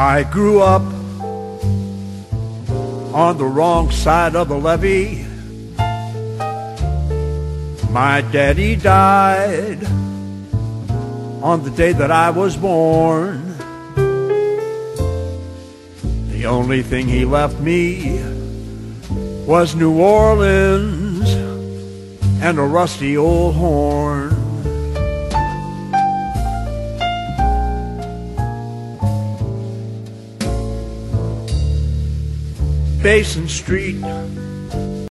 I grew up on the wrong side of the levee. My daddy died on the day that I was born. The only thing he left me was New Orleans and a rusty old horn. Basin Street